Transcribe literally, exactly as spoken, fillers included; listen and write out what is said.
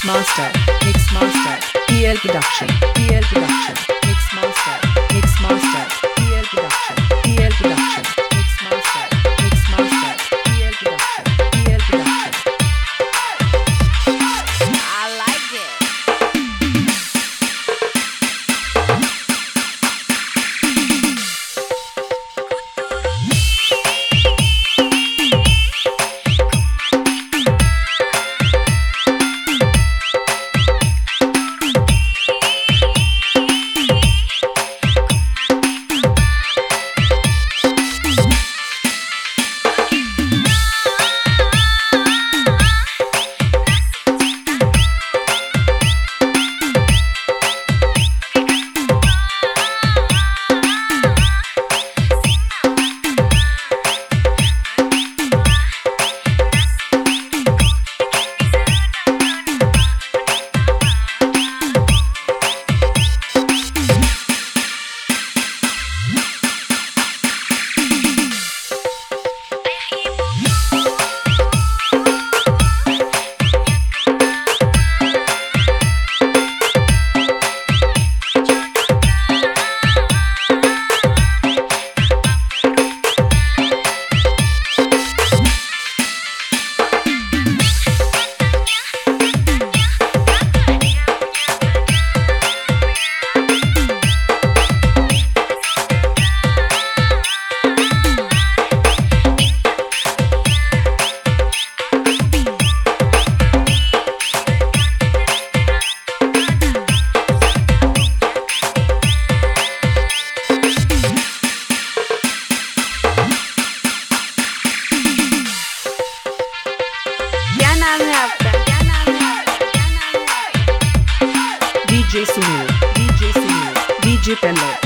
Mix Master, Mix Master, P L Production, P L Production, Mix Master, Mix Master, P L Production, P L Production, Mix Master, Mix Master, P L Production, P L Production. I like it. क्या नाम है आपका? क्या नाम है आपका? क्या नाम है आपका? D J Sunil, D J Sunil, D J Pello.